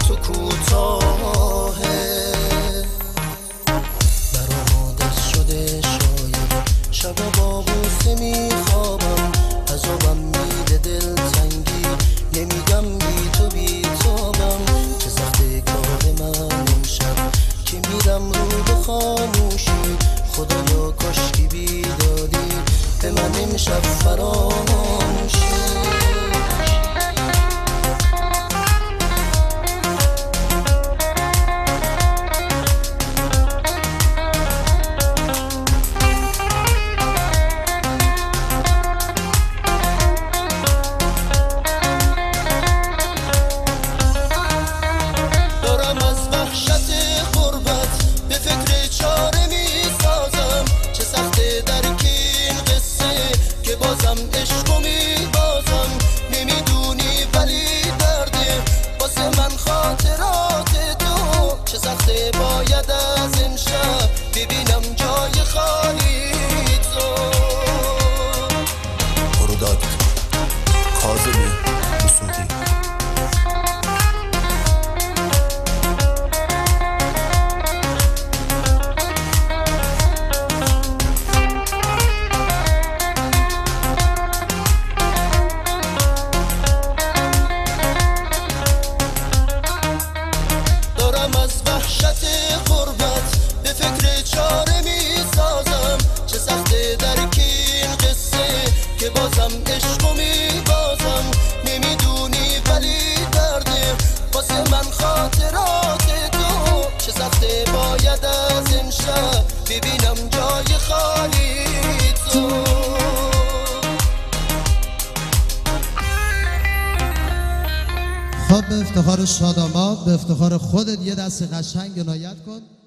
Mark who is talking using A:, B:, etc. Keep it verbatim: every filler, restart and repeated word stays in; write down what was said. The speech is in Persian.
A: تو کوتاهه. برام دست شده شاید شبا با بوسه میخوابم، عذابم میده دلتنگی، نمیگم بی تو بی تابم. چه سخته کار من امشب که میرم رو به خاموشی، خدایا کاشکی بیدادی به من امشب فراموشی. عشقو میبازم نمیدونی ولی درده واسه من خاطرات تو. چه سخته باید از امشب ببینم جای خالی تو.
B: بروداد کاظمی مسعودی.
A: از وحشت غربت به فکر چاره میسازم. چه سخته درک این قصه که بازم عشقو میبازم نمیدونی ولی درده واسه من خاطرات تو. چه سخته باید از امشب ببینم جای خالی تو.
C: خب به افتخار شاداماد، به افتخار خودت یه دست قشنگ عنایت کن.